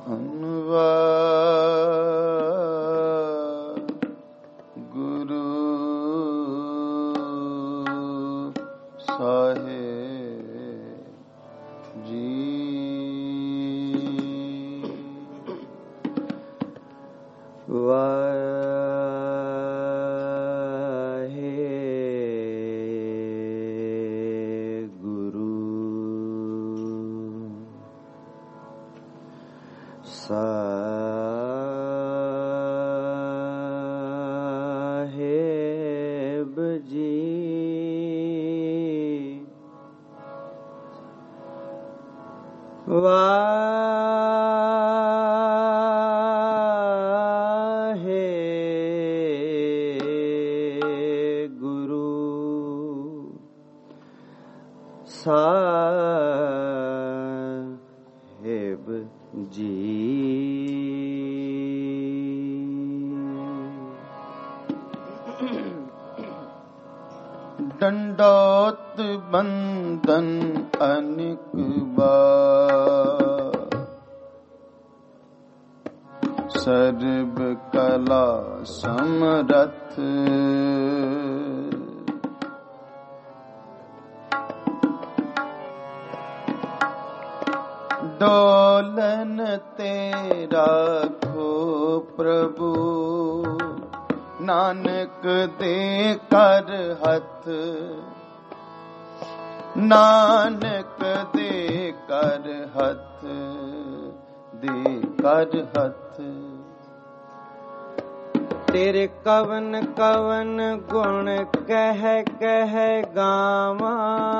दंडोत बंदन अनेक बार, सर्व कला समरथ, डोलन तेरा खो प्रभु, नानक दे कर हथ, नानक दे कर हथ, दे कर हथ। तेरे कवन कवन गुण कह कह गावा,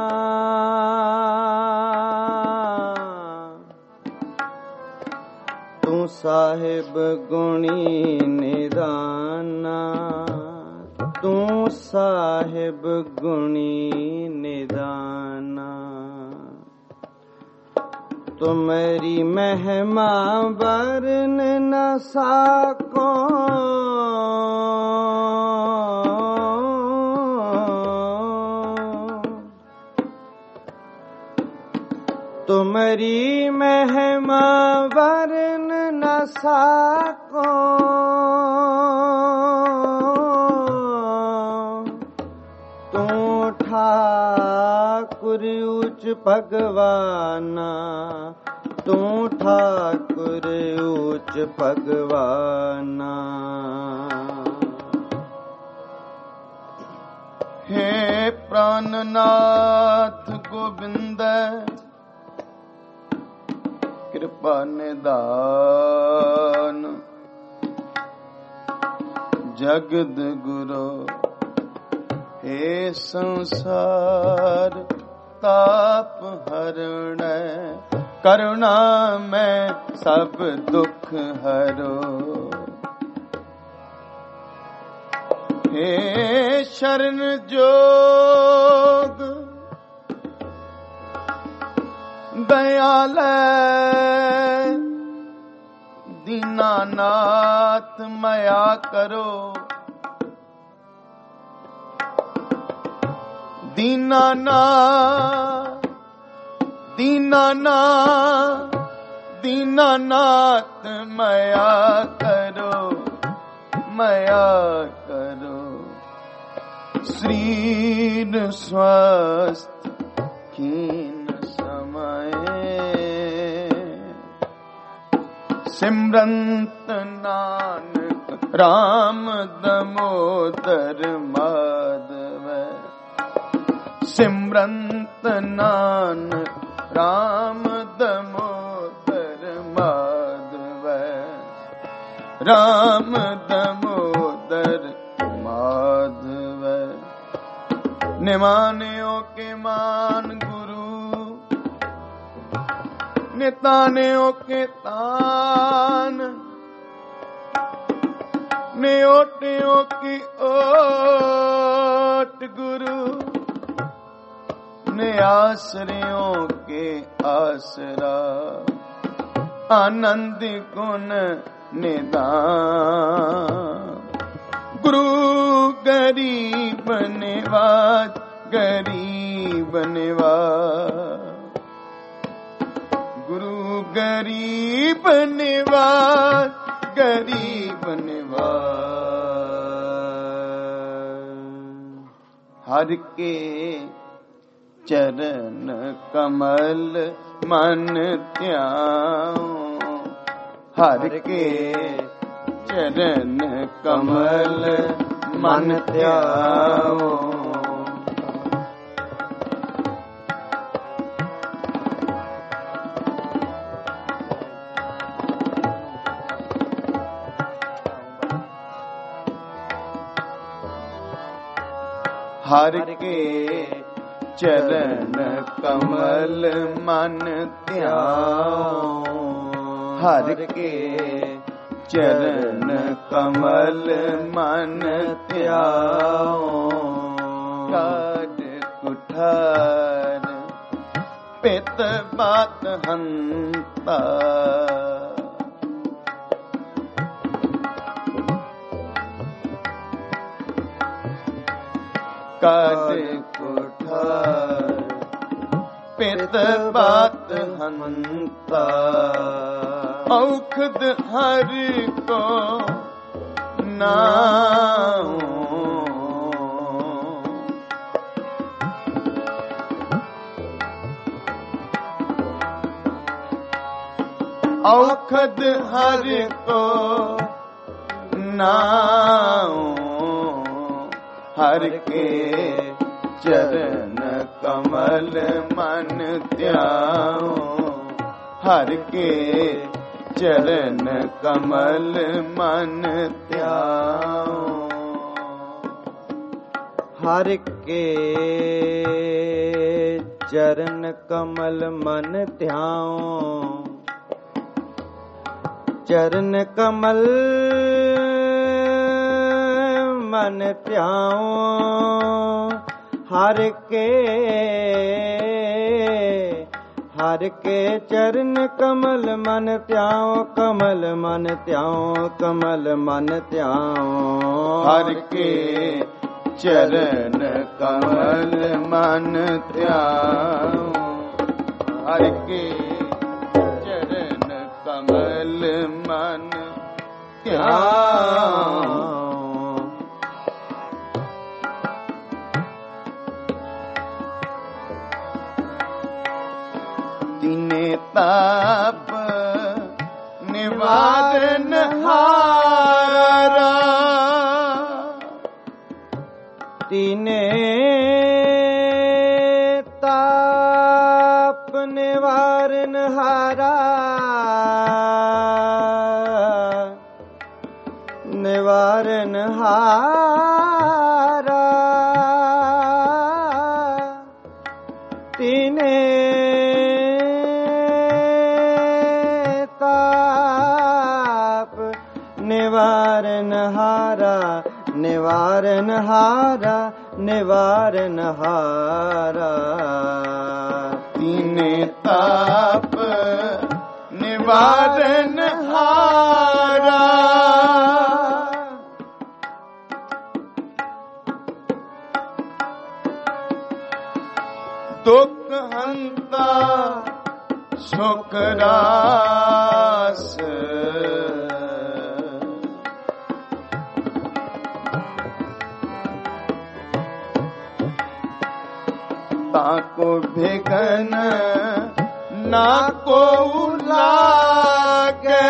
तू साहिब गुणी निदाना, तू साहिब गुणी निदाना। तुम्हारी महिमा वर्ण न साको, तुम्हारी महिमा वर्ण न साको, तू ठाकुर उच्च भगवाना, तू ठाकुर उच्च भगवाना। हे प्राणनाथ गोविंद, कृपा निदान, जगद गुरु हे संसार ताप हरण, करुणा में सब दुख हरो। हे शरण जोग दयाल, दीनानाथ मया करो, दीनानाथ दीनानाथ दीनानाथ मया करो, मया करो। शरीर स्वस्थ कीन समय, सिमरंत नानक राम दामोदर माधव, सिमरंत नानक राम दामोदर माधव, राम दामोदर माधव। निमान्यों के मान गुरु, नितान्यों के तान, न्योटियों की ओट गुरु, निआश्रयों के आसरा, आनंद गुण निदान। गुरु गरीब निवाज, गरीब निवाज, गुरु गरीब निवास, गरीब निवास। हर के चरण कमल मन ध्याओ, हर के चरण कमल मन ध्याओ। हर के चरण कमल मन ध्याओ, हर के चरण कमल मन ध्याओ। काज कुठार पित बात हंता, काज कुठार पित बात हंता। औखद हरि को नाम, औखद हरि को नाम। हर के चरण कमल मन ध्याओ, हर के चरण कमल मन ध्याओ। हर के चरण कमल मन ध्याओ, चरण कमल मन ध्याओ। हर के चरण कमल मन ध्याओ, कमल मन ध्याओ, कमल मन ध्याओ। हर के चरण कमल मन ध्याओ, हर के चरण कमल मन ध्याओ। तिने ताप निवारण हारा, तिने ताप निवारण हारा, निवारण हारा। तिने निवारण हारा, निवारण हारा, निवारण हारा। तिने ताप निवारण हारा, दुख हंता सुख रास। ताको भिगन ना को लागे,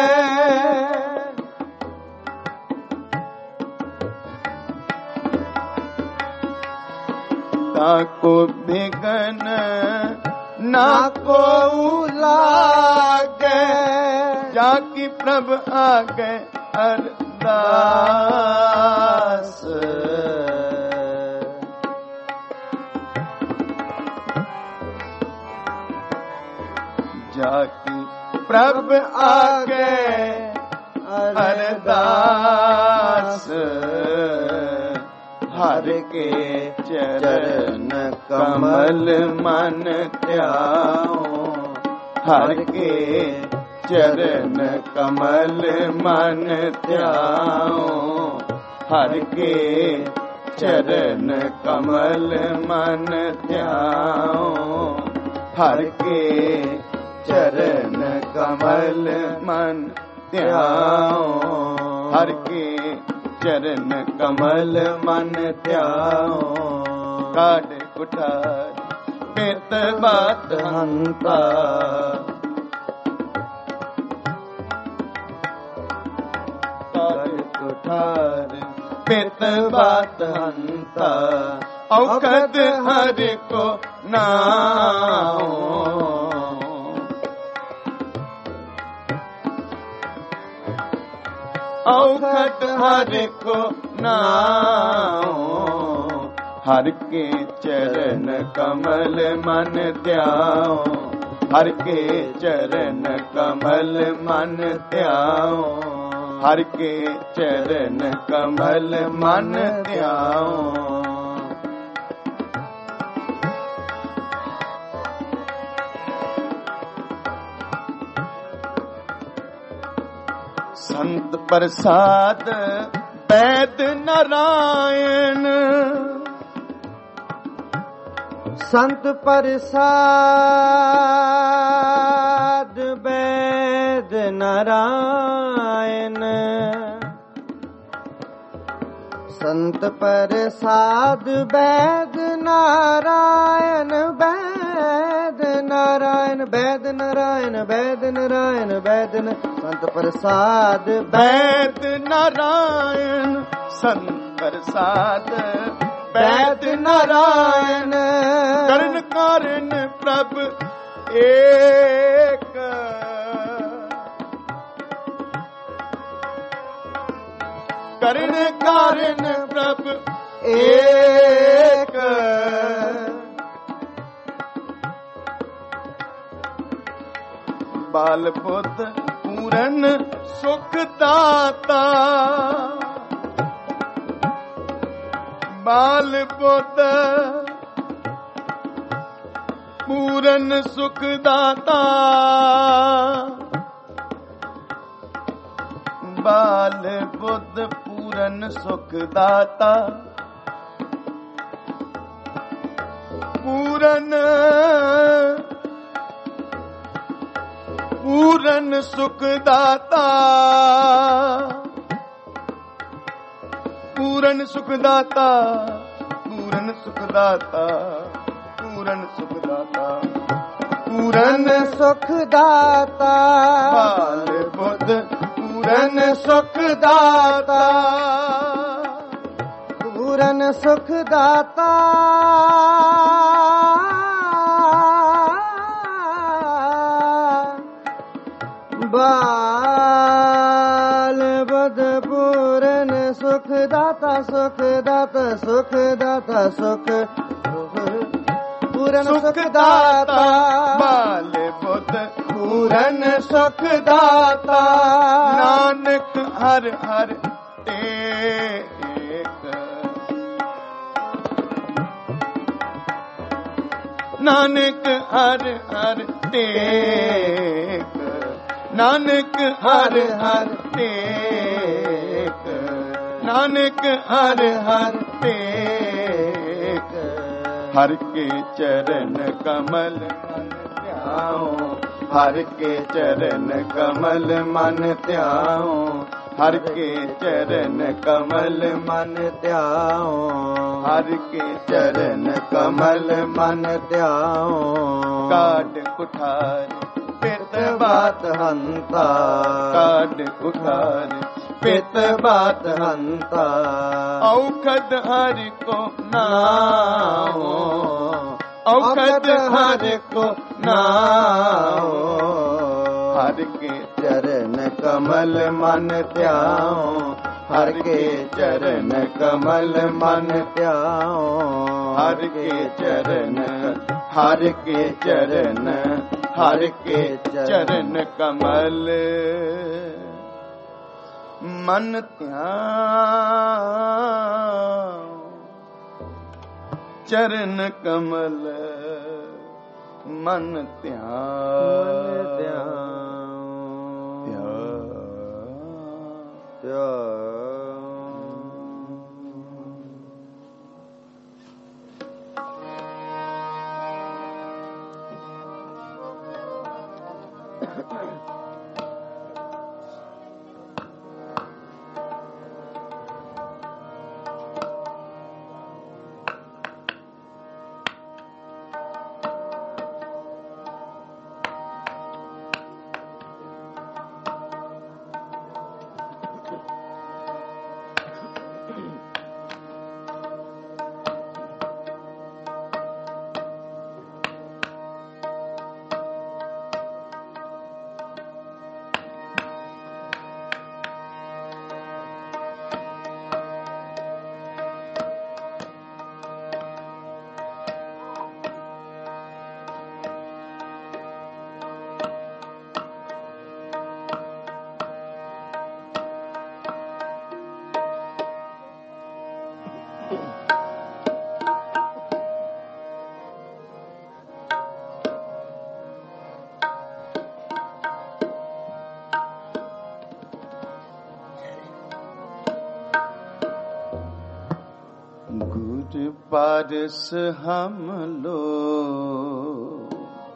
ताको भिगन ना को लागे। जाकी प्रभ आगे अरदास, जाकी प्रभ आगे अरदास। हर के चरण कमल मन ध्याओ, हर के चरण कमल मन ध्याओ, हर के चरण कमल मन ध्याओ, हर के चरण कमल मन ध्याओ, हर के चरण कमल मन ध्याओ। काट कुठार पित बात हंता, काट कुठार पित बात हंता। औखद हरि को नाओ, औखद हरि को नाओ। हर के चरण कमल मन ध्याओ, हर के चरण कमल मन ध्याओ। हर के चरण कमल मन ध्याओ। संत प्रसाद वैद नारायण, संत प्रसाद वैद नारायण, संत प्रसाद वैद नारायण, वैद नारायण, वैद नारायण, वैद नारायण, वैद संत प्रसाद वैद नारायण, संत प्रसाद वैद नारायण। करण कारण प्रभ एक, करण कारण प्रभ एक। बाल बुद्ध पूरन सुख दाता, बाल बुद्ध पूरन सुख दाता। बाल बुद्ध पूरन सुख दाता, पूरन पूरन सुख दाता, पूरन सुख दाता, पूरन सुख दाता, पूरन सुख दाता, पूरन सुख दाता। बाल बुद्ध पूरन सुख दाता, पूरन सुख दाता। बाल बुद्ध पूरन सुख दाता, सुख दाता, सुख दाता, सुख पूरन सुख दाता। बाल बुद्ध पूरन सुख दाता। नानक हर हर टेक, नानक हर हर टेक, नानक हर हर टेक, नानक हर हर टेक। हर के चरण कमल मन ध्याओ, हर के चरण कमल मन ध्याओ। हर के चरण कमल मन ध्याओ, हर के चरण कमल मन ध्याओ। काट कुठार पित बात हंता, काट कुठार पित बात हंता। औखद हरि को नाओ, औखद हरि को नाओ। हर के चरण कमल मन ध्याओ, हर के चरण कमल मन ध्याओ। हर के चरण, हर के चरण, हर के चरण कमल मन ध्याओ। चरण कमल मन ध्याओ। गुर पारस हम लोग,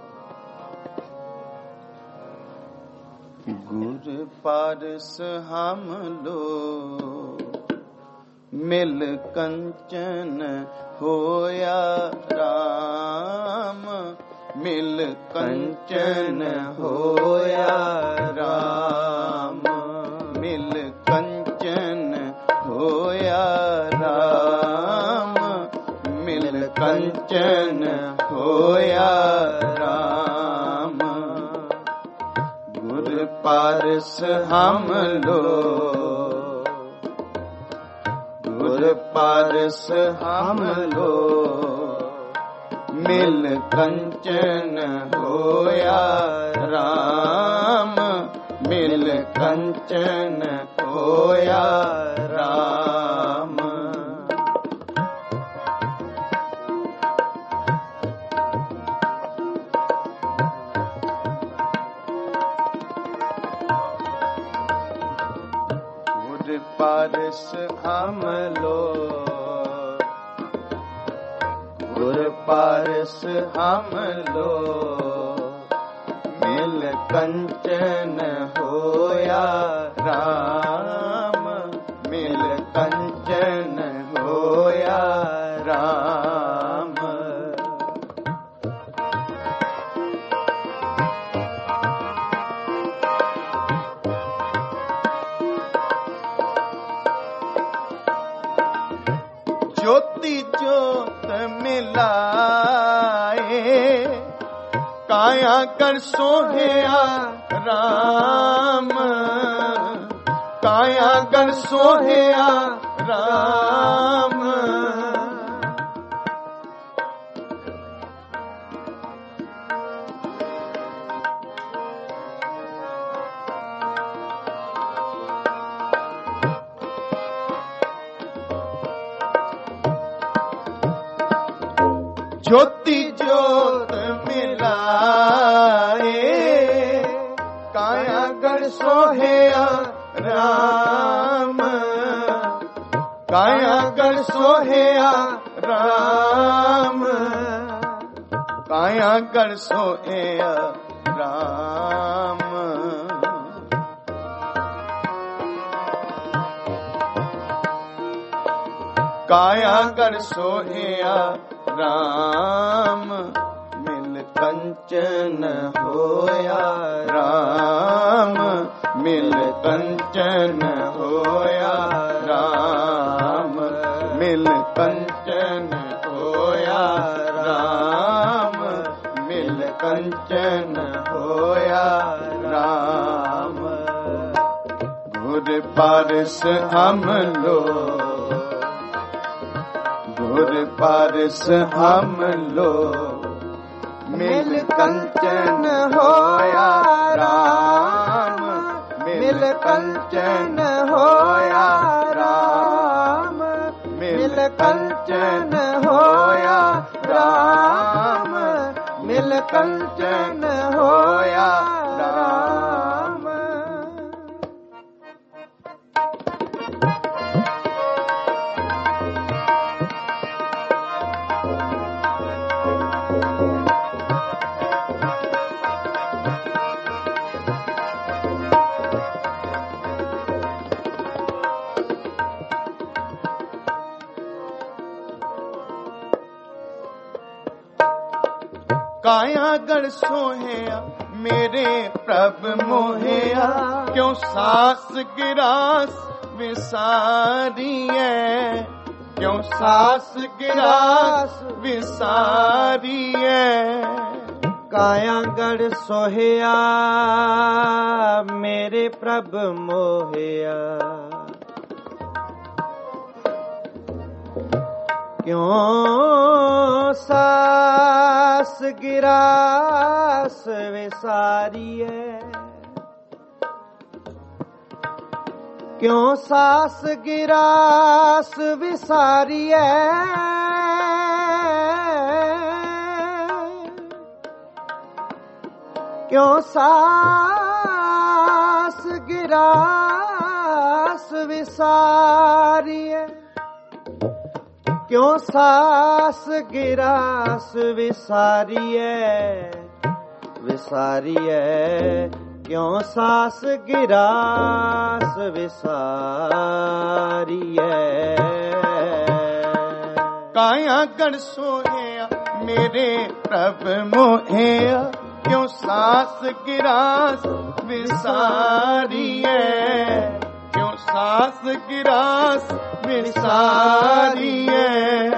गुर पारस हम लोग, मिल कंचन होया राम, मिल कंचन होया राम, मिल कंचन होया राम, मिल कंचन होया राम। गुर पारस हम लोग, गुर पारस हम लोग, मिल कंचन होया राम, मिल कंचन होया राम। गुर पारस हम लोग, गुर पारस हम लोग, मिल कंचन होया राम, मिल कंचन होया राम। ज्योति ज्योत मिलाए, काया कर सोहया राम, काया कर सोहया राम। ज्योति ज्योत मिलाए, काया कर सोहया राम, काया कर सोहया राम, काया कर सोहया राम। काया कर सोहया राम, मिल कंचन होया राम, मिल कंचन होया राम, मिल कंचन होया राम, मिल कंचन होया राम। गुर पारस हम लोग, गुर पारस हम लोग, मिल कंचन होया राम, मिल कंचन होया राम, मिल कंचन होया राम, मिल कंचन होया राम। काया गढ़ सोहया मेरे प्रभ मोहया, क्यों सास गिरास विसारिए, क्यों सास गिरास विसारिए। काया गढ़ सोहया मेरे प्रभ मोहया, क्यों सास गिरास विसारिए, क्यों सास गिरास विसारिए। क्यों सास गिरास विसारिए, क्यों सास गिरास विसारिए विसारिए, क्यों सास गिरास विसारिए। काया गण सोहया मेरे प्रभ मोहया, क्यों सास गिरास विसारिए, क्यों सास गिरास विसारिए।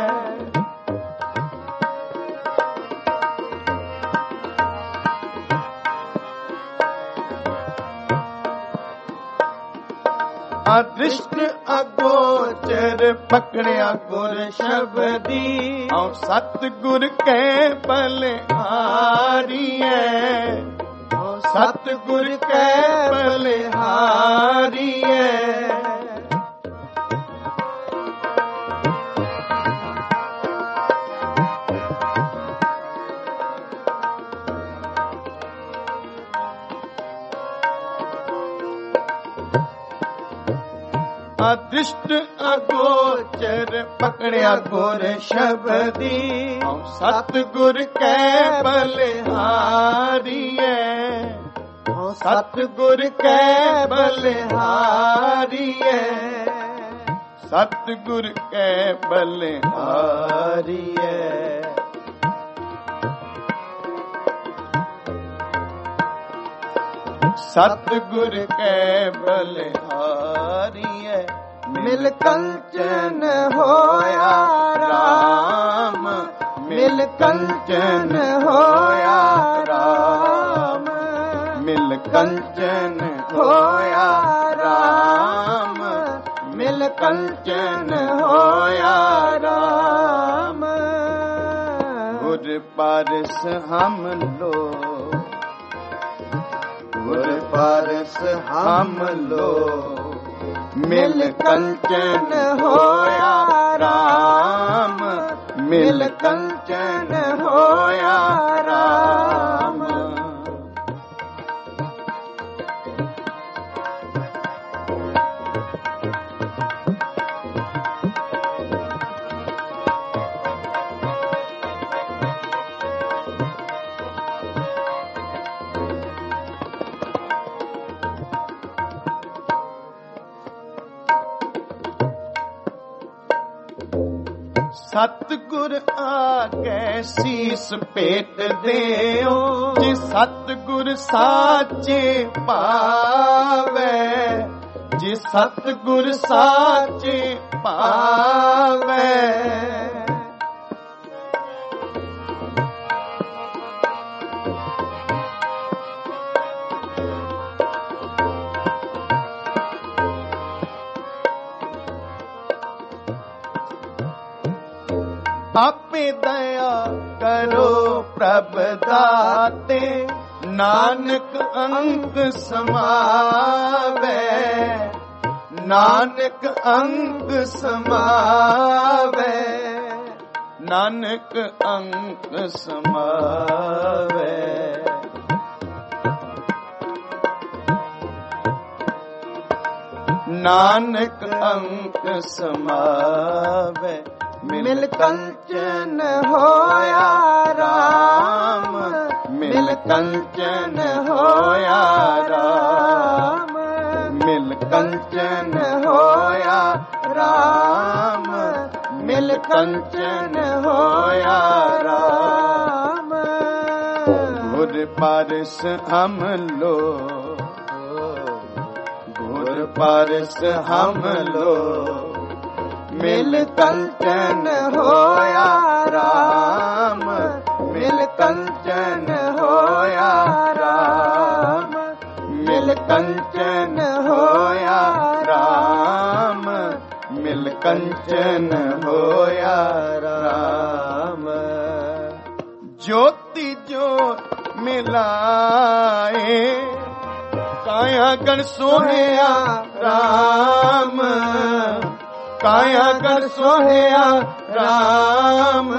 अदृष्ट अगोचर पकड़िया गुर शब्दी, औ सतगुर के बलिहारिए, सतगुर के बलिहारिए। अदृष्ट अगोचर पकड़िया गुर शब्दी, सतगुर के बलिहारिए, सतगुर के बलिहारिए, सतगुर के बलिहारिए। सतगुर के बलिहारिए। मिल कंचन होया राम, मिल कंचन होया राम, मिल कंचन होया राम, मिल कंचन होया राम। गुर पारस हम लो, गुर पारस हम लो, मिल कंचन होया राम, मिल कंचन होया राम। सतगुर आगे शीस पेट देओ, जे सतगुर साचे पावे, जे सतगुर साचे पावे। आपे दया करो प्रभ दाते, नानक अंग समावे, नानक अंग समावे, नानक अंग समावे। नानक अंग समावे। मिल कंचन होया राम, मिल कंचन होया राम, मिल कंचन होया राम, मिल कंचन होया राम। गुर पारस हम लो, गुर पारस हम लो, मिल कंचन होया राम, मिल कंचन होया राम, मिल कंचन होया राम, मिल कंचन होया राम। ज्योति ज्योत मिलाए, काया गण सोहया राम, काया गण सोहया राम।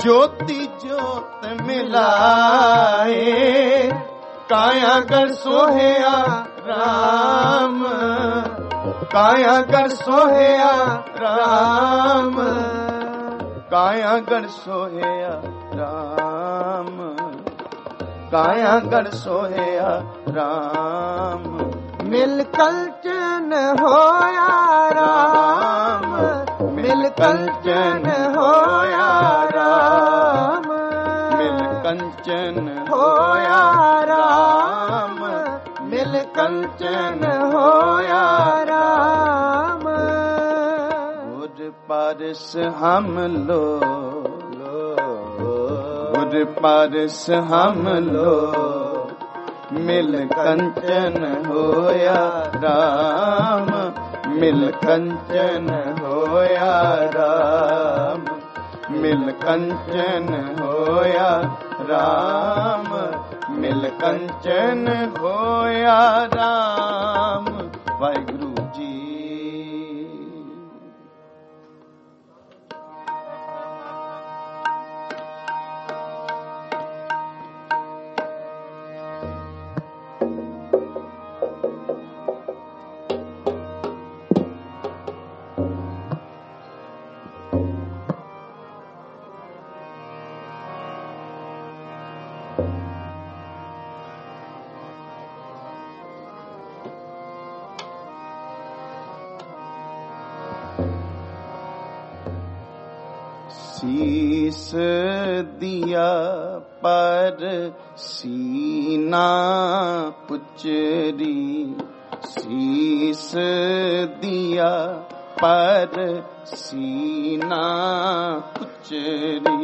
ज्योति ज्योत मिलाए, काया कर सोहया राम, काया कर सोहया राम, काया कर सोहया राम, काया कर सोहया राम। मिल कंचन होया राम, मिल कंचन होया राम, मिल कंचन होया राम, मिल कंचन होया राम। गुर पारस हम लो, गुर पारस हम लो, मिल कंचन होया राम, मिल कंचन होया राम, मिल कंचन होया राम, मिल कंचन होया राम। वाहिगुरु जी। शीस दिया पर सीना उचरी, शीस दिया पर सीना उचरी।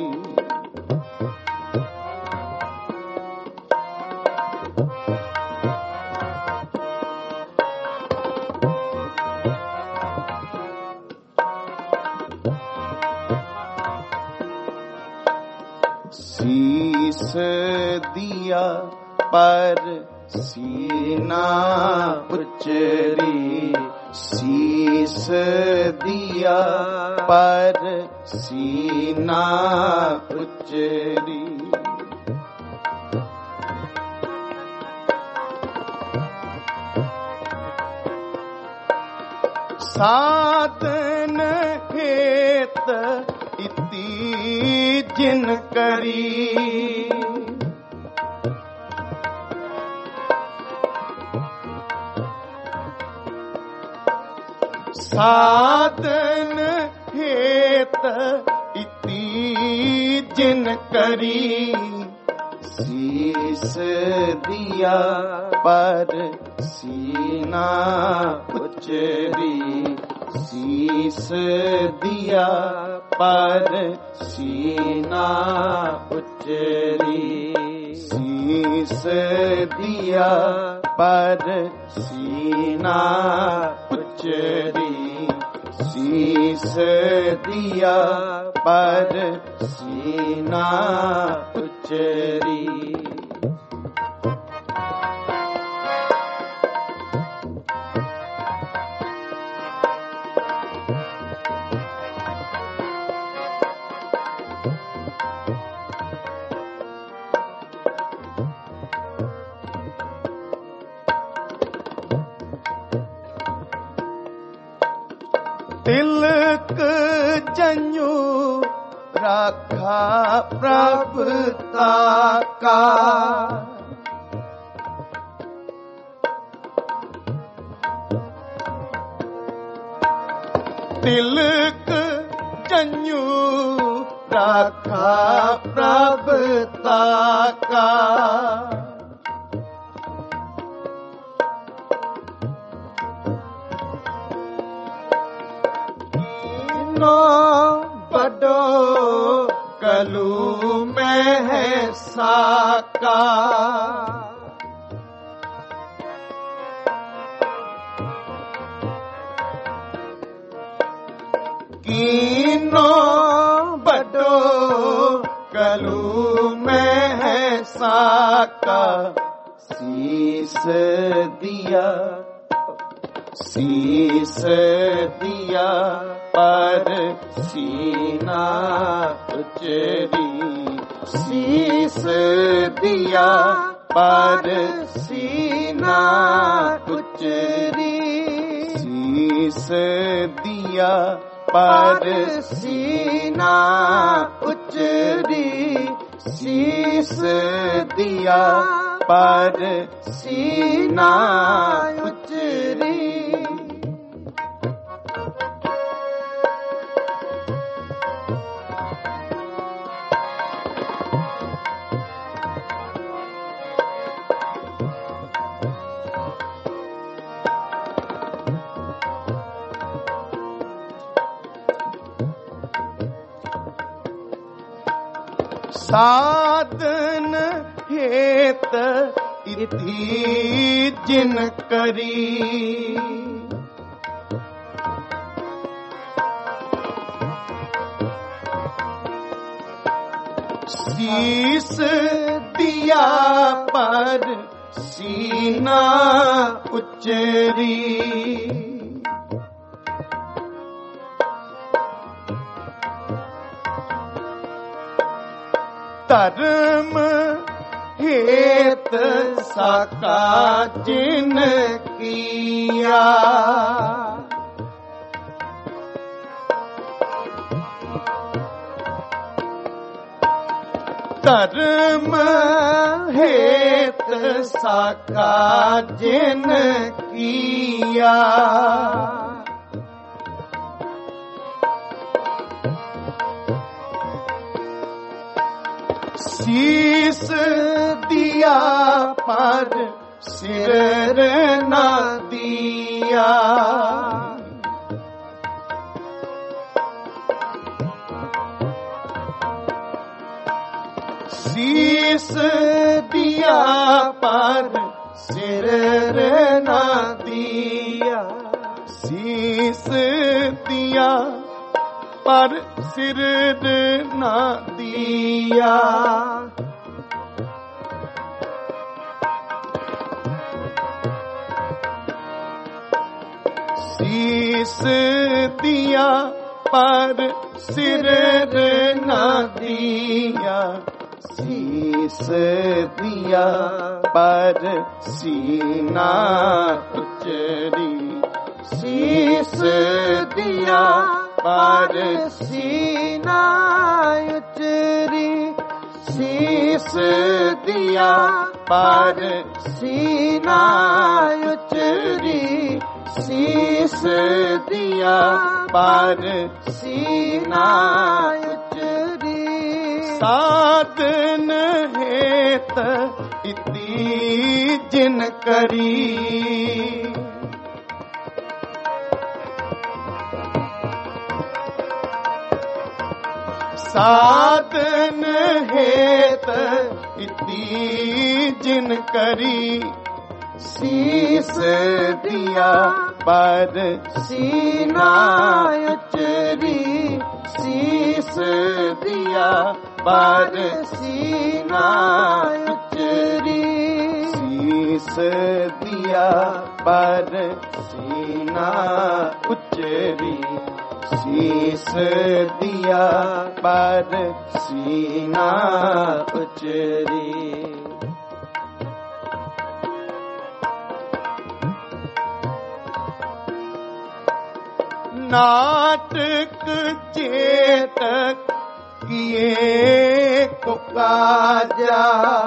शीस दिया पर सीना उचरी, शीस दिया पर सीना उचरी। साधन हेत इति जिन करी, साधन हेत इति जिन करी। शीस दिया पर सीना उचरी, शीस दिया पर सीना उचरी, शीस दिया पर सीना उचरी, शीस दिया पर सीना उचरी। तिलक जन्यू राखा प्रभुता का, तिलक जन्यू राखा प्रभुता का। बड़ो कलू में है साका, कीनो बड़ो कलू में है साका। शीस दिया शीस दिया पर सीना उचरी, शीस दिया पर सीना उचरी, शीस दिया पर सीना उचरी, शीस दिया पर सीना उचरी। साधन हेत इति जिन करी, शीस दिया पर सीना उचरी, धर्म हेत साका जिन किया, धर्म हेत साका जिन किया, शीस दिया पर सिर न दिया, शीस दिया पर सिर न दिया, शीस दिया पर सिर न दिया, शीस दिया पर सिर न दिया, शीस दिया पर सीना उचरी, शीस दिया पर सीना उचरी, शीस दिया पर सीना उचरी, शीस दिया पर सीना उचरी। साधन हेत इति जिन करी, साधन हेत इति जिन करी, शीस दिया पर सीना उचरी, शीस दिया पर सीना उचरी, शीस दिया पर सीना उचरी, शीस दिया पर सीना उचरी। नाटक चेतक किए को काजा,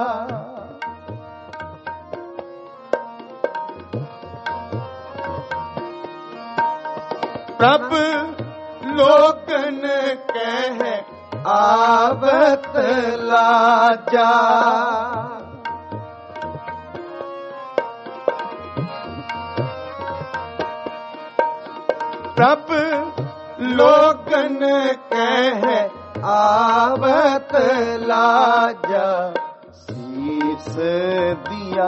प्रभ लोकन कह आवत लाजा, प्रभ लोकन कह आवत लाजा, शीस दिया,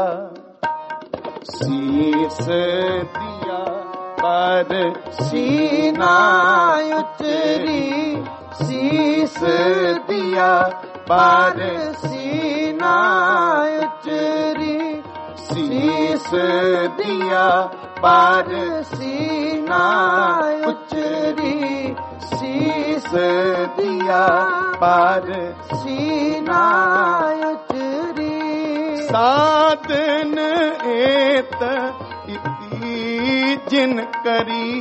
शीस दिया पर सीना उचरी, शीस दिया पर सीना उचरी, शीस दिया पार सीना उचरी शीस दिया पार सीना उचरी साधन एत इति जिन करी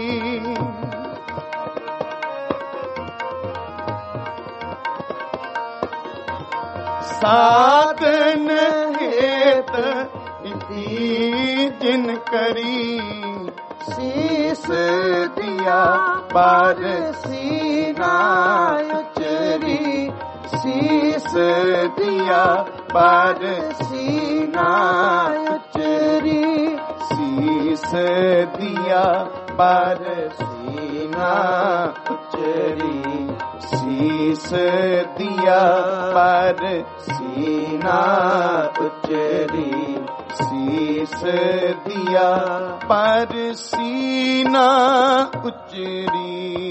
साधन हेत इति जिन करी शीस दिया पार सीना उचरी शीस दिया पार सीना उचरी शीस दिया पार सीना उचरी शीस दिया पार सीना उचरी शीस दिया पार सीना उचरी।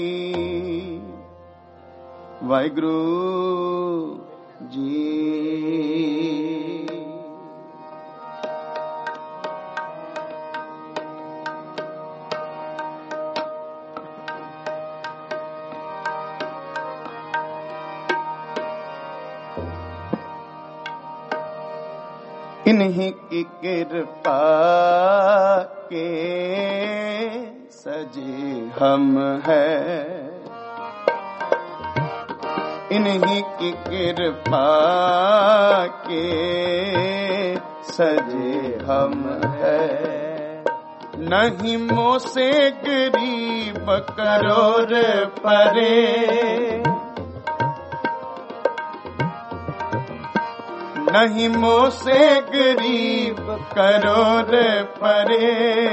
वाहिगुरु जी। इन्हीं की कृपा के सजे हम हैं, इन्हीं की कृपा के सजे हम हैं। नहीं मोह से गरीब करोड़ परे, नहीं मोह से गरीब करोड़ परे,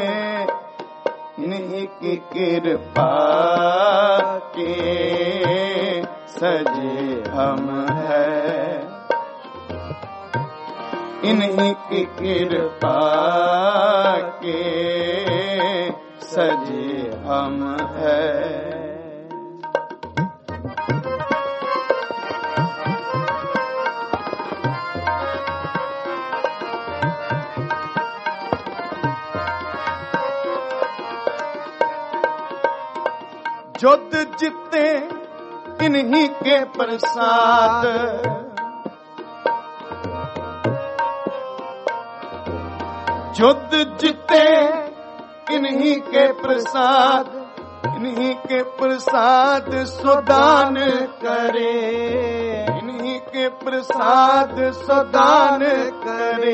इन्हीं की कृपा के सजे हम हैं, इन्हीं की कृपा के सजे हम हैं। जुद जिते इन्हीं के प्रसाद, जुद जिते इन्हीं के प्रसाद, इन्हीं के प्रसाद सुदान करे, इन्हीं के प्रसाद सुदान करे।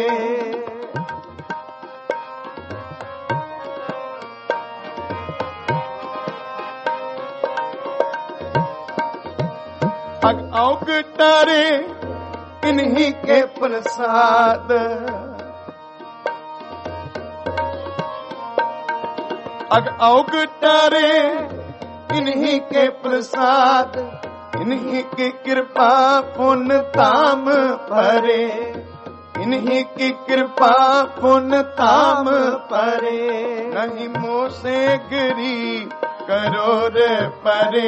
अग अवगटारे इन्हीं के प्रसाद, अग अवगटारे इन्हीं के प्रसाद, इन्हीं की कृपा पुण्य ताम परे, इन्हीं की कृपा पुण्य ताम परे। नहीं मोह से गरीब करोड़ परे,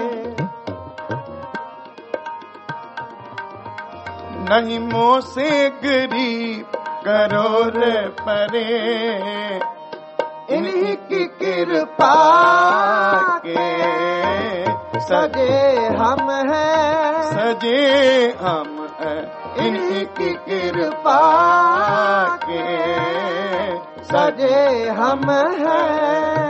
नहीं मोह से गरीब करोड़ परे, इन्हीं की कृपा के सजे हम हैं, सजे हम हैं, इन्हीं की कृपा के सजे हम हैं।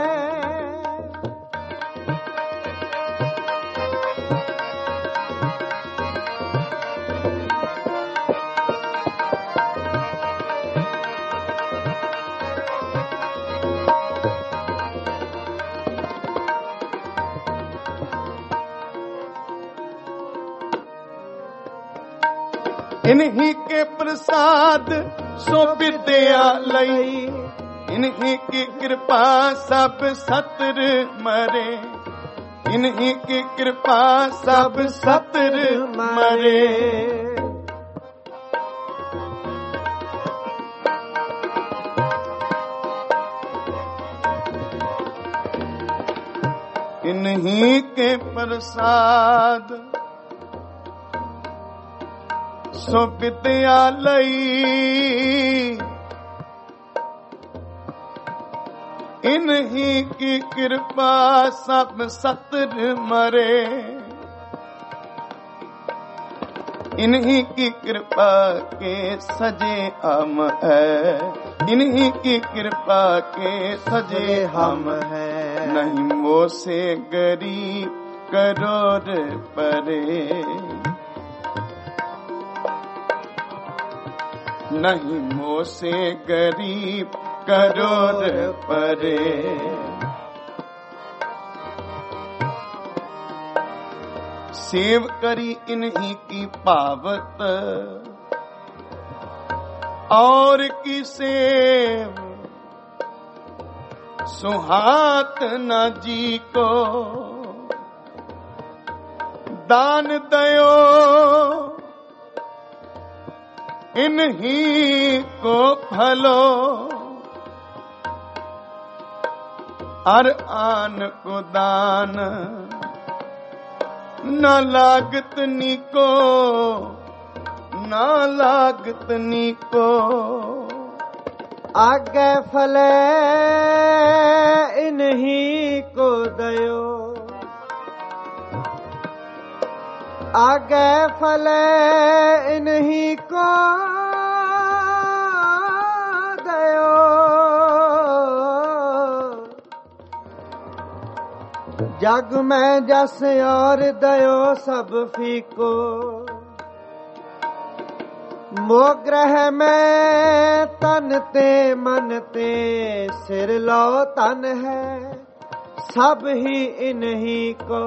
इन्हीं के प्रसाद सो विद्या लई, इन्हीं की कृपा सब सतर मरे, इन्हीं की कृपा सब सतर मरे। इन्हीं के प्रसाद सो विद्या लई, इन्हीं की कृपा सब सतर मरे, इन्हीं की कृपा के सजे हम है, इन्हीं की कृपा के सजे हम है। नहीं मोह से गरीब करोड़ परे, नहीं मोह से गरीब करोड़ परे। सेव करी इन्हीं की पावत और की सेव सुहात न जी को, दान दयो इन्हीं को फलो, हर आन को दान न लागत निको, न लागत निको। आगे फले इन्हीं को दयो, आगे फले इन्हीं को दयो, जग में जस और दयो सब फीको, मोह ग्रह में तन ते मन ते सिर लो तन है, सब ही इन्हीं को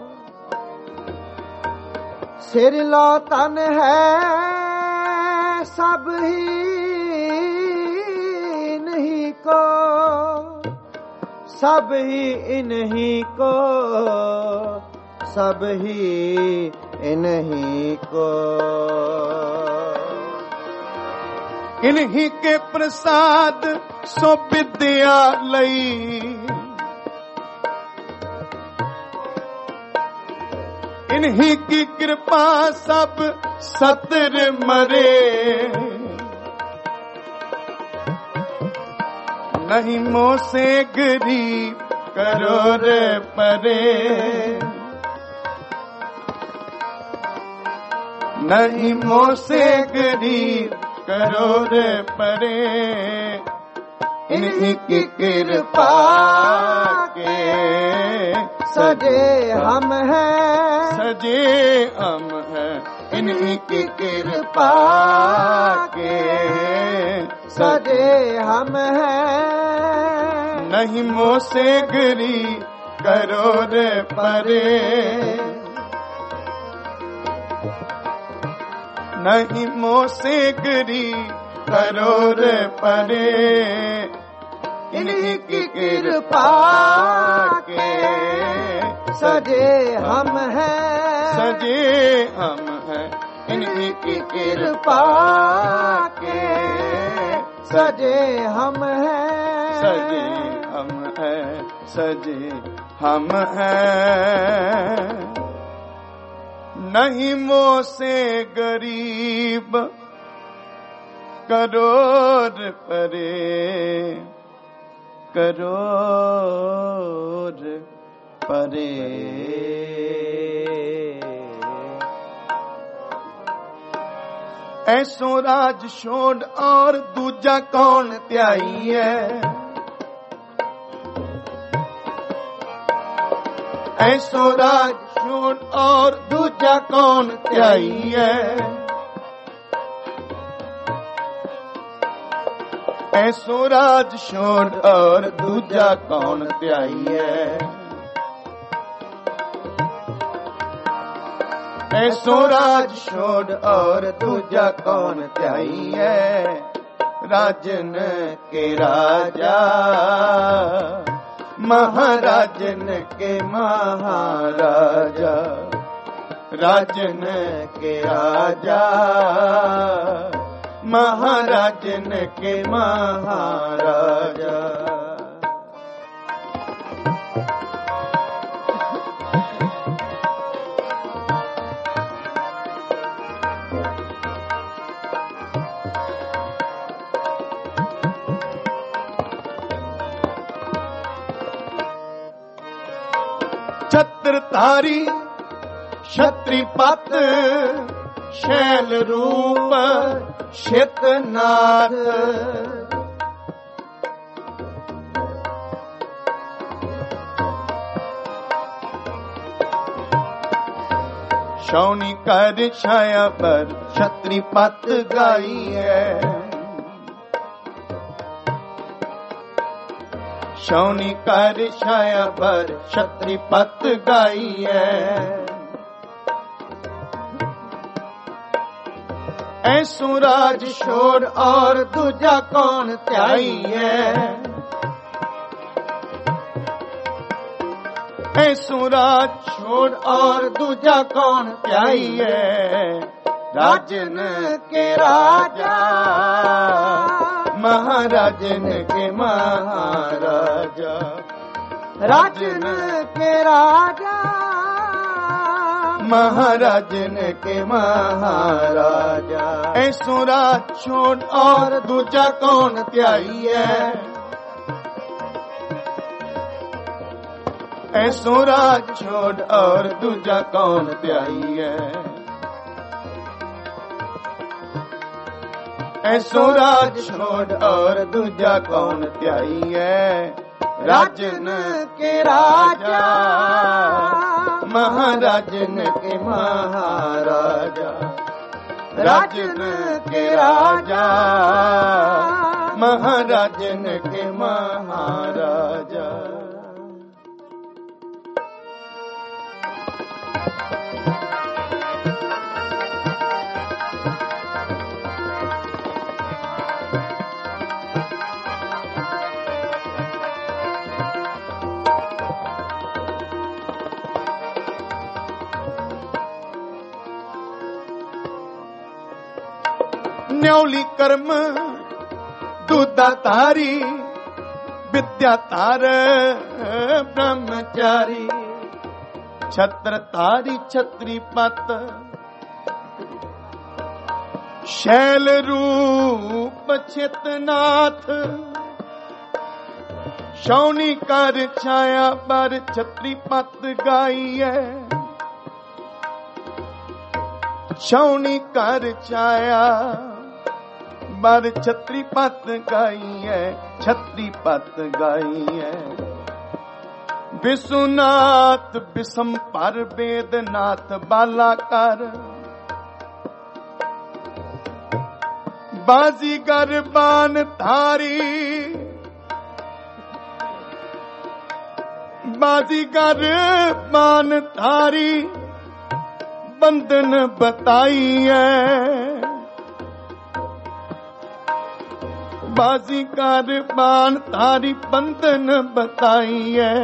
सिर लो तन है, सब ही इन्हीं को, सब ही इन्हीं को, सब ही इन्हीं को। इन्हीं के प्रसाद सो विद्या लई, इन्हीं की कृपा सब सतर मरे, नहीं मोह से गरीब करोड़ परे, नहीं मोह से गरीब करोड़ परे। इन्हीं की कृपा के सजे हम हैं, सजे हम हैं, इन्हीं की कृपा के सजे हम हैं। नहीं मोह से गरीब करोड़ परे, नहीं मोह से गरीब करोड़ परे। इन्हीं की कृपा के सजे हम हैं, सजे हम हैं, इन्हीं की कृपा के सजे हम हैं, सजे हम हैं, सजे हम हैं। नहीं मोह से गरीब करोड़ परे, करोड़ परे। ऐसो राज छोड़ और दूजा कौन त्याई है, ऐसो राज छोड़ और दूजा कौन त्याई है, ऐसो राज छोड़ और दूजा कौन त्याई है, ऐसो राज छोड़ और दूजा कौन त्याई है। राजन के राजा महाराजन के महाराजा, राजन के राजा महाराजन के महाराजा। छत्रधारी क्षत्रिपत शैल रूप श्वेतनाथ शौनी कर छाया पर क्षत्रिपत गाई है शौनी कर छाया पर क्षत्रिपत गाई है ऐसु राज छोड़ और दूजा कौन त्याई है ऐसु राज छोड़ और दूजा कौन त्याई है राजन के राजा महाराजन के महाराजा राजन के राजा महाराजन के महाराजा ऐसु राज छोड़ और दूजा कौन त्याई है ऐसो राज छोड़ और दूजा कौन त्याई है ऐसो राज छोड़ और दूजा कौन त्याई है राजन के राजा महाराजन के महाराजा राजन के राजा महाराजन के महाराजा न्यौली कर्म दूधाधारी विद्यातार ब्रह्मचारी छत्रधारी छत्रिपत शैल रूप श्वेतनाथ शौनी कर छाया पर छत्रिपत गाई है शौनी कर छाया बर छत्रिपत गाई है छत्रिपत गाई है विश्वनाथ विषंपर वेदनाथ बालाकार बाजीगर बान धारी बाजीगर बान धारी बंधन बताई है बाजीगर बान धारी बंधन बताई है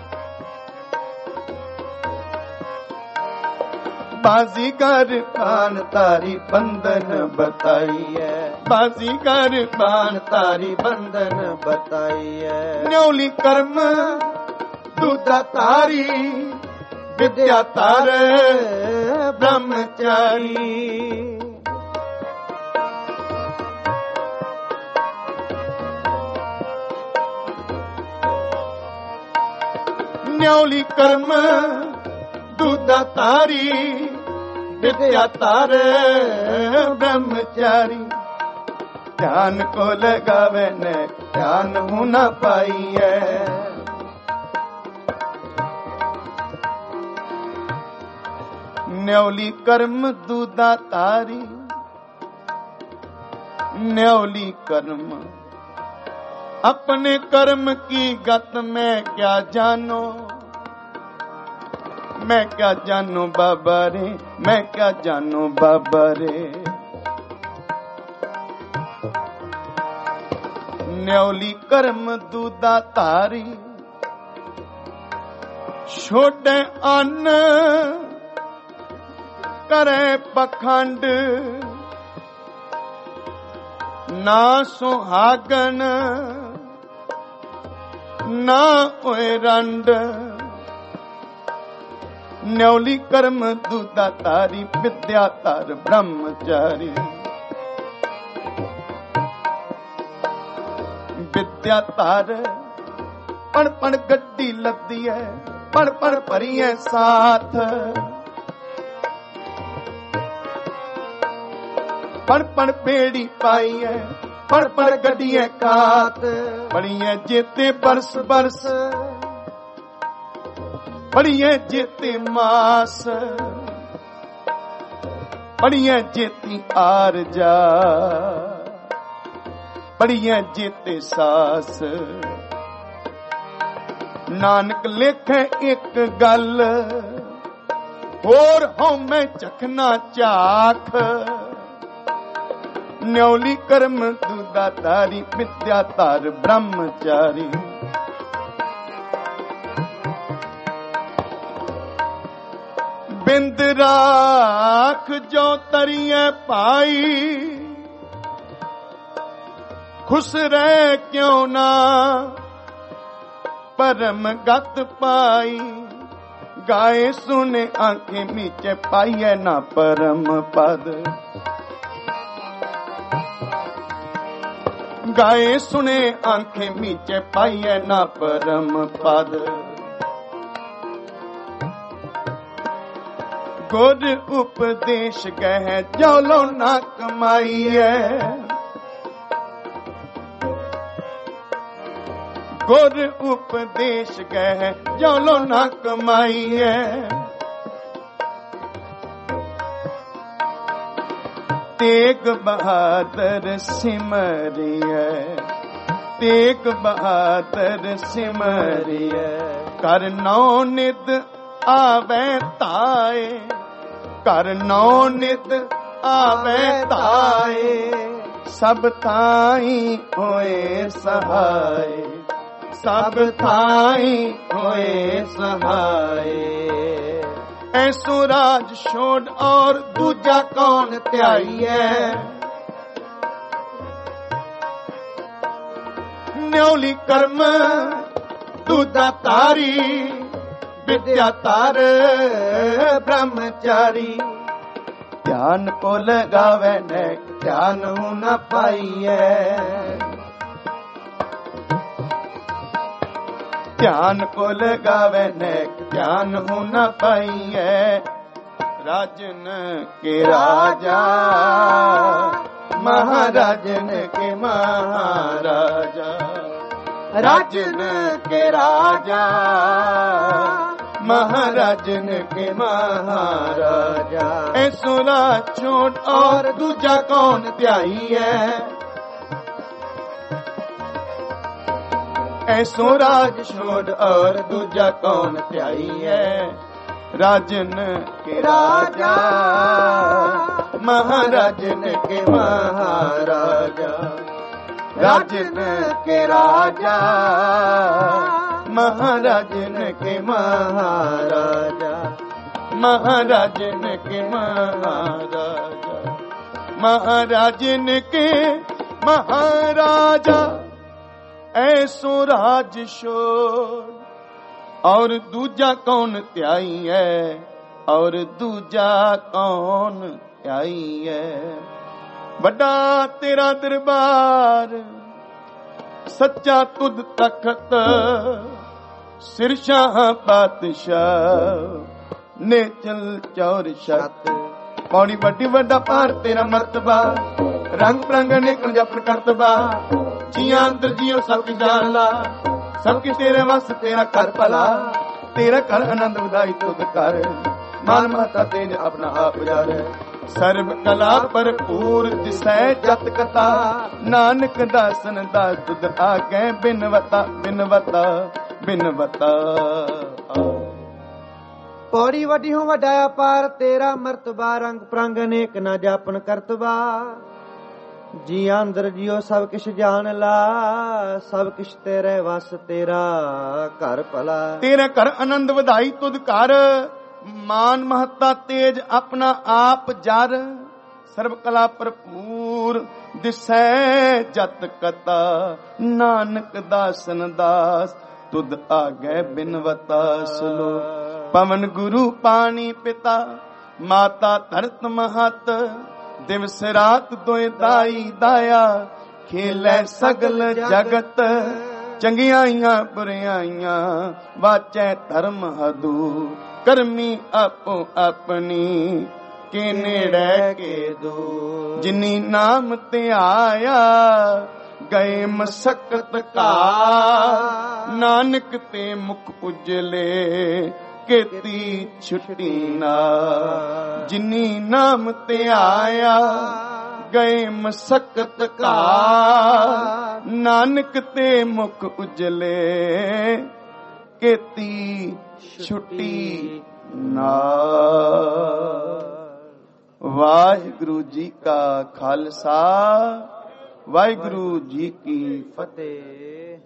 बाजीगर बान तारी बंधन बताई है बाजीगर बान तारी बंधन बताई है न्यौली कर्म दूधाधारी विद्यातार ब्रह्मचारी न्यौली कर्म दूधाधारी विद्यातार ब्रह्मचारी ध्यान को लगावे न ध्यान होना पाई है न्यौली कर्म दूधाधारी न्यौली कर्म अपने कर्म की गत में क्या जानो मैं क्या जानू बाबा रे मैं क्या जानू बाबा रे न्यौली कर्म दूधाधारी छोड़े अन्न करे पखंड ना सुहागन ना ओए रंड न्यौली कर्म दूधाधारी विद्यातार ब्रह्मचारी विद्यातार पण पण गड्डी लद्दी है, पण पण भरी है साथ, पण पण बेड़ी पाई है, पण पण गड्डी है कात, बड़ी है जेते बरस बरस, बड़ी है जेते मास, बड़ी है जेती आरजा, बड़ी है जेते सास। नानक लिखे एक गल, होर हों मैं चखना चाख, न्योली कर्म दुदातारी, विद्यातार ब्रह्मचारी। बिंद राख जो तरिए पाई, खुश रह क्यों ना परम गत पाई। गाए सुने आंखें मीचे पाइए ना परम पद, गाए सुने आंखें मीचे पाइए ना परम पद। गुर उपदेश गह जौलो ना कमाइए, गुर उपदेश गह जौलो ना कमाइए। तेग बहादुर सिमरिए, तेग बहादुर सिमरिए। कर नौ नित आवे ताए, कर नौ नित आवे ताए। सब थाई होए सहाय, सब थाई होए सहाय। ऐसो राज छोड़ और दूजा कौन त्याइए। न्योली कर्म दूजा तारी, विद्या तार ब्रह्मचारी। ध्यान को लगावे न ध्यान न पाइए, ध्यान को लगावे न ध्यान न पाइए। राजन के राजा, महाराजन के महाराजा। राजन के राजा, महाराजन के महाराजा। ऐसो राज छोड़ और दूजा कौन त्याई है। ऐसो राज छोड़ और दूजा कौन त्याई है। राजन के राजा, महाराजन के महाराजा। राजन के राजा, महाराजन के महाराजा। महाराजन के महाराजा, महाराजन के महाराजा। ऐसो राज शोर और दूजा कौन त्याई है, और दूजा कौन त्याई है। बड़ा तेरा दरबार, सच्चा तुद तखत। सिरशाह बादशाह ने चल चौर शत। पौड़ी बड़ी बड़ा पार तेरा मर्तबा, रंग प्रंग ने जपन करतबा। जिया अंदर जियो सब जान ला, सबकी तेरे वस तेरा कर भला। तेरा कर आनंद उदाई तुद कर, मान माता तेज अपना आप जाने। सर्व कला भरपूर जिसै जत कथा। नानक दासन दास तुद आगे बिनवता बिनवता बिनवता। पौड़ी वडी हूं वडाया पार तेरा मर्तबा। रंग प्रंग अनेक ना जापन करतबा। जी अंदर जियो सब किश जान ला, सब किश तेरे वस तेरा घर भला। तेरा घर आनंद वधाई तुद कर, मान महता तेज अपना आप जर। सर्व कला भरपूर दिसै जत कथा। नानक दासन दास तुद आगे बिनवता सुलो। पवन गुरु पानी पिता, माता धरत महत। दिवस रात दोए दाई दाया, खेलै सगल जगत। ਚੰਗਿਆਈਆਂ ਬੁਰਿਆਈਆਂ ਵਾਚੈ ਧਰਮ ਹਦੂ ਕਰਮੀ ਆਪੋ ਆਪਣੀ ਕੇ ਨੇੜੇ ਕੇ ਦੂਰ ਜਿਨੀ ਨਾਮ ਧਿਆਇਆ ਗਏ ਮਸਕਤ ਕਾ ਨਾਨਕ ਤੇ ਮੁਖ ਉਜਲੇ ਕੀਤੀ ਛੁੱਟੀ ਨਾ ਜਿਨੀ ਨਾਮ ਧਿਆਇਆ ਗਏ ਮਸਕਤ ਕਾ ਨਾਨਕ ਤੇ ਮੁਖ ਉਜਲੇ ਕੀਤੀ ਛੁੱਟੀ ਨਾ। ਵਾਹਿਗੁਰੂ ਜੀ ਕਾ ਖਾਲਸਾ ਵਾਹਿਗੁਰੂ ਜੀ ਕੀ ਫਤਿਹ।